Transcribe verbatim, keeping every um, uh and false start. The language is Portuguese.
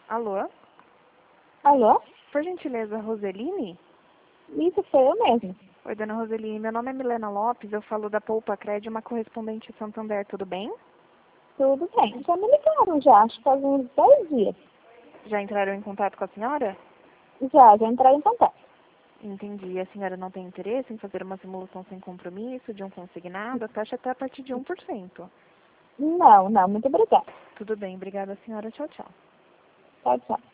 Alô? Alô? Por gentileza, Roseline? Isso, sou eu mesmo. Oi, dona Roseline. Meu nome é Milena Lopes, eu falo da Poupa Cred, uma correspondente Santander, tudo bem? Tudo bem. Já me ligaram já, acho que faz uns dois dias. Já entraram em contato com a senhora? Já, já entraram em contato. Entendi. A senhora não tem interesse em fazer uma simulação sem compromisso, de um consignado? A taxa até a partir de um por cento. Não, não, muito obrigada. Tudo bem, obrigada, senhora. Tchau, tchau. Tchau, tchau.